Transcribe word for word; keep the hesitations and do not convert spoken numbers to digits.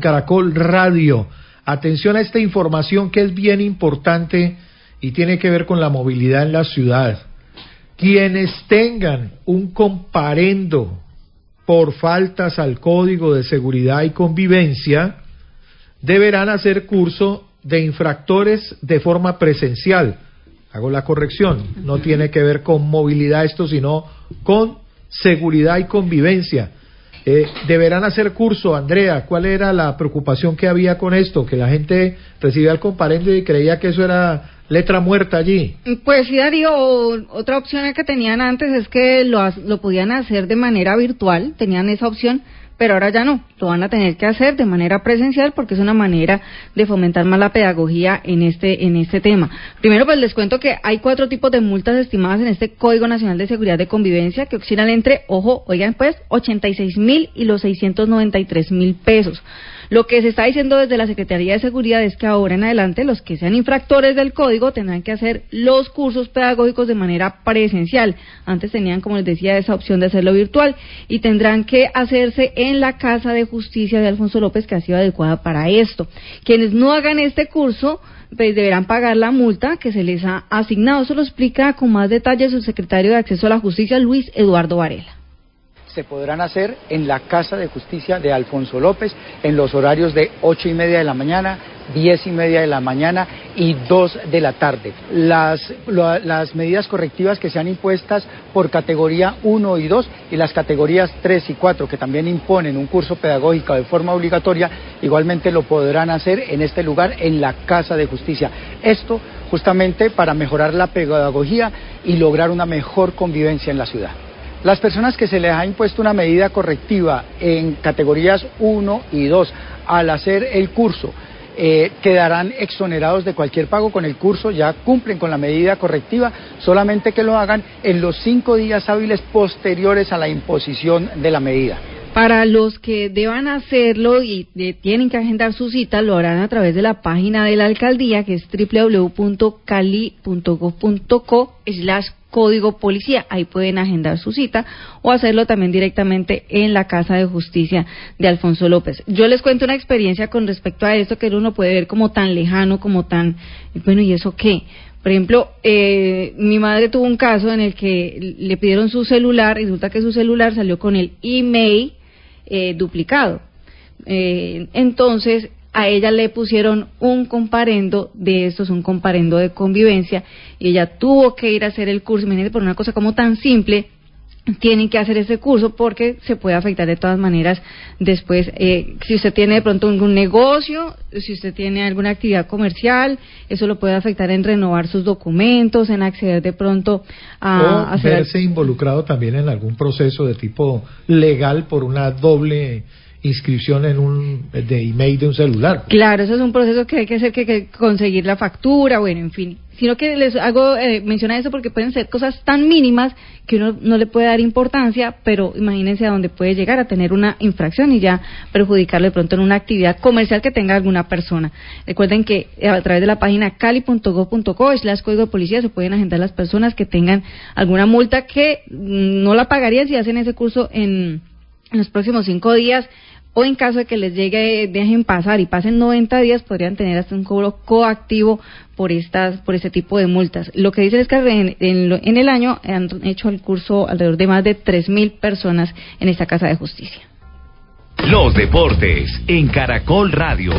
Caracol Radio. Atención a esta información que es bien importante y tiene que ver con la movilidad en la ciudad. Quienes tengan un comparendo por faltas al Código de Seguridad y Convivencia deberán hacer curso de infractores de forma presencial. Hago la corrección, no tiene que ver con movilidad esto, sino con seguridad y convivencia. Eh, deberán hacer curso. Andrea, ¿cuál era la preocupación que había con esto? Que la gente recibía el comparendo y creía que eso era letra muerta allí. Pues sí, Darío, otra opción que tenían antes es que lo, lo podían hacer de manera virtual, tenían esa opción, pero ahora ya no, lo van a tener que hacer de manera presencial porque es una manera de fomentar más la pedagogía en este en este tema. Primero, pues les cuento que hay cuatro tipos de multas estimadas en este Código Nacional de Seguridad de Convivencia que oscilan entre, ojo, oigan pues, ochenta y seis mil y los seiscientos noventa y tres mil pesos. Lo que se está diciendo desde la Secretaría de Seguridad es que ahora en adelante los que sean infractores del código tendrán que hacer los cursos pedagógicos de manera presencial. Antes tenían, como les decía, esa opción de hacerlo virtual y tendrán que hacerse en la Casa de Justicia de Alfonso López, que ha sido adecuada para esto. Quienes no hagan este curso pues deberán pagar la multa que se les ha asignado. Eso lo explica con más detalle su secretario de Acceso a la Justicia, Luis Eduardo Varela. Se podrán hacer en la Casa de Justicia de Alfonso López en los horarios de ocho y media de la mañana, diez y media de la mañana y dos de la tarde. Las, lo, las medidas correctivas que sean impuestas por categoría uno y dos y las categorías tres y cuatro que también imponen un curso pedagógico de forma obligatoria, igualmente lo podrán hacer en este lugar, en la Casa de Justicia. Esto justamente para mejorar la pedagogía y lograr una mejor convivencia en la ciudad. Las personas que se les ha impuesto una medida correctiva en categorías uno y dos al hacer el curso eh, quedarán exonerados de cualquier pago con el curso, ya cumplen con la medida correctiva, solamente que lo hagan en los cinco días hábiles posteriores a la imposición de la medida. Para los que deban hacerlo y de, tienen que agendar su cita, lo harán a través de la página de la alcaldía, que es doble u doble u doble u punto cali punto gob punto co slash código policía. Ahí pueden agendar su cita o hacerlo también directamente en la Casa de Justicia de Alfonso López. Yo les cuento una experiencia con respecto a esto que uno puede ver como tan lejano, como tan, bueno, ¿y eso qué? Por ejemplo, eh, mi madre tuvo un caso en el que le pidieron su celular y resulta que su celular salió con el email eh, duplicado. Eh, entonces, a ella le pusieron un comparendo de estos, un comparendo de convivencia, y ella tuvo que ir a hacer el curso. Imagínate, por una cosa como tan simple, tienen que hacer ese curso porque se puede afectar de todas maneras después. Eh, si usted tiene de pronto algún negocio, si usted tiene alguna actividad comercial, eso lo puede afectar en renovar sus documentos, en acceder de pronto a... O a hacer verse al... involucrado también en algún proceso de tipo legal por una doble inscripción en un de email de un celular. Claro, eso es un proceso que hay que hacer, que, que conseguir la factura, bueno, en fin. Sino que les hago eh, mencionar eso porque pueden ser cosas tan mínimas que uno no le puede dar importancia, pero imagínense a dónde puede llegar a tener una infracción y ya perjudicarle de pronto en una actividad comercial que tenga alguna persona. Recuerden que a través de la página cali punto gob punto co slash código de policía se pueden agendar las personas que tengan alguna multa que no la pagarían si hacen ese curso en, en los próximos cinco días. O en caso de que les llegue, dejen pasar y pasen noventa días, podrían tener hasta un cobro coactivo por estas, por este tipo de multas. Lo que dicen es que en, en, en el año han hecho el curso alrededor de más de tres mil personas en esta Casa de Justicia. Los deportes en Caracol Radio.